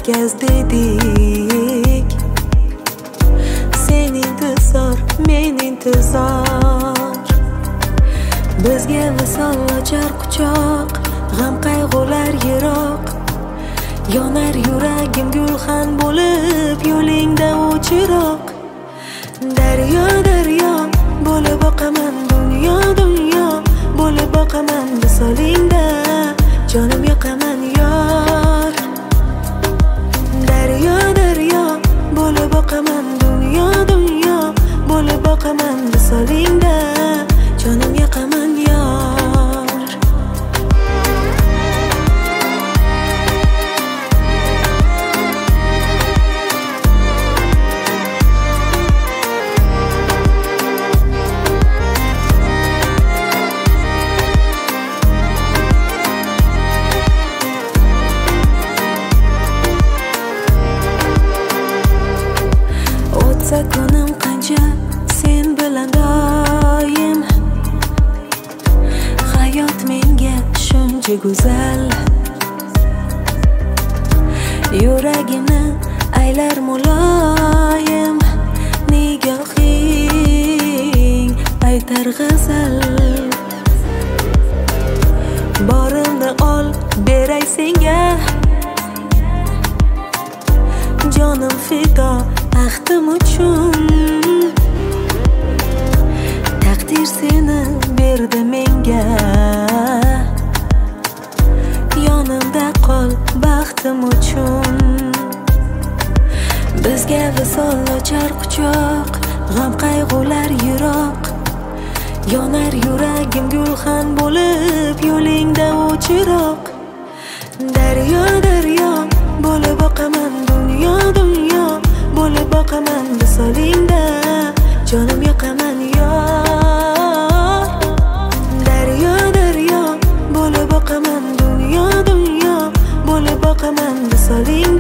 o'tkaz dedik. Sen intizor, men intizor. Bizga visol ochar quchoq, g'am qayg'ular yiroq. Yonar yuragim gulxan bo'lib, yo'lingda o'chiroq. Daryo daryo bo'lib boqaman, dunyo dunyo bo'lib boqaman visolingda, jonim yoqaman yor. Daryo daryo bo'lib boqaman, dunyo dunyo bo'lib boqaman visolingda, jonim yoqaman yor. O'tsa kunim qancha sen bilan doim, hayot menga shuncha go'zal. Yuragimni aylar muloyim, nigohing aytar g'azal. Borimni ol beray senga, jonim fido baxtim uchun. Taqdir seni berdi menga, yonimda qol baxtim uchun. Bizga visol ochar quchoq, g'am qayg'ular yiroq. Yonar yuragim gulxan bo'lib, yo'lingda o'chiroq. Daryo daryo bo'lib boqaman, dunyo dunyo bo'lib boqaman visolingda, jonim yoqaman yor. Daryo daryo bo'lib boqaman, dunyo dunyo bo'lib boqaman visolingda.